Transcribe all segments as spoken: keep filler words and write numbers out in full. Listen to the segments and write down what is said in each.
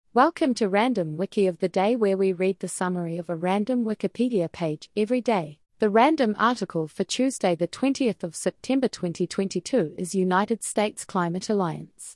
Welcome to Random Wiki of the Day, where we read the summary of a random Wikipedia page every day. The random article for Tuesday, the twentieth of September twenty twenty-two is United States Climate Alliance.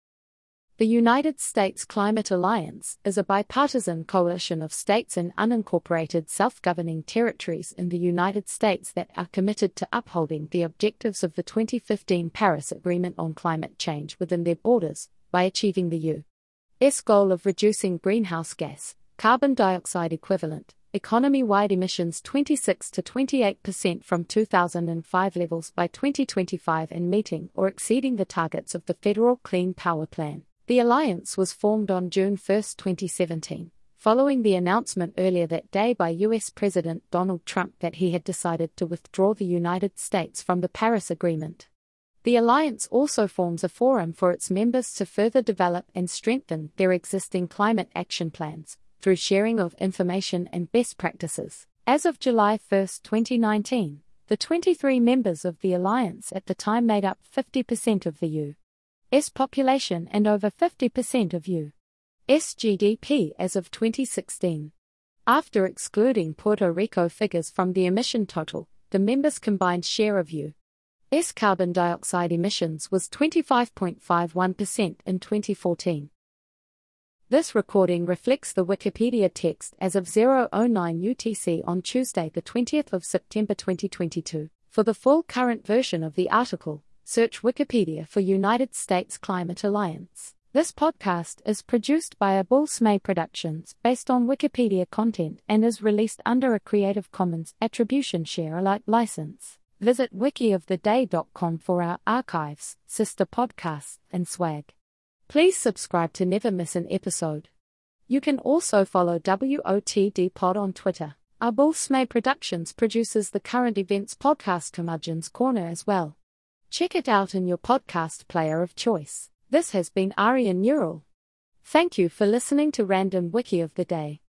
The United States Climate Alliance is a bipartisan coalition of states and unincorporated self-governing territories in the United States that are committed to upholding the objectives of the twenty fifteen Paris Agreement on climate change within their borders by achieving the U S goal of reducing greenhouse gas, carbon dioxide equivalent, economy-wide emissions twenty-six to twenty-eight percent from two thousand five levels by twenty twenty-five and meeting or exceeding the targets of the Federal Clean Power Plan. The alliance was formed on June first, twenty seventeen, following the announcement earlier that day by U S President Donald Trump that he had decided to withdraw the United States from the Paris Agreement. The alliance also forms a forum for its members to further develop and strengthen their existing climate action plans through sharing of information and best practices. As of July first, twenty nineteen, the twenty-three members of the alliance at the time made up fifty percent of the U S population and over fifty percent of U S G D P as of twenty sixteen. After excluding Puerto Rico figures from the emission total, the members' combined share of U S carbon dioxide emissions was twenty-five point five one percent in twenty fourteen. This recording reflects the Wikipedia text as of zero oh nine U T C on Tuesday, the twentieth of September twenty twenty-two. For the full current version of the article, search Wikipedia for United States Climate Alliance. This podcast is produced by Abul Smay Productions based on Wikipedia content and is released under a Creative Commons Attribution Share Alike license. Visit wiki of the day dot com for our archives, sister podcasts, and swag. Please subscribe to never miss an episode. You can also follow W O T D Pod on Twitter. Abul Smay Productions produces the current events podcast Curmudgeon's Corner as well. Check it out in your podcast player of choice. This has been Aryan Neural. Thank you for listening to Random Wiki of the Day.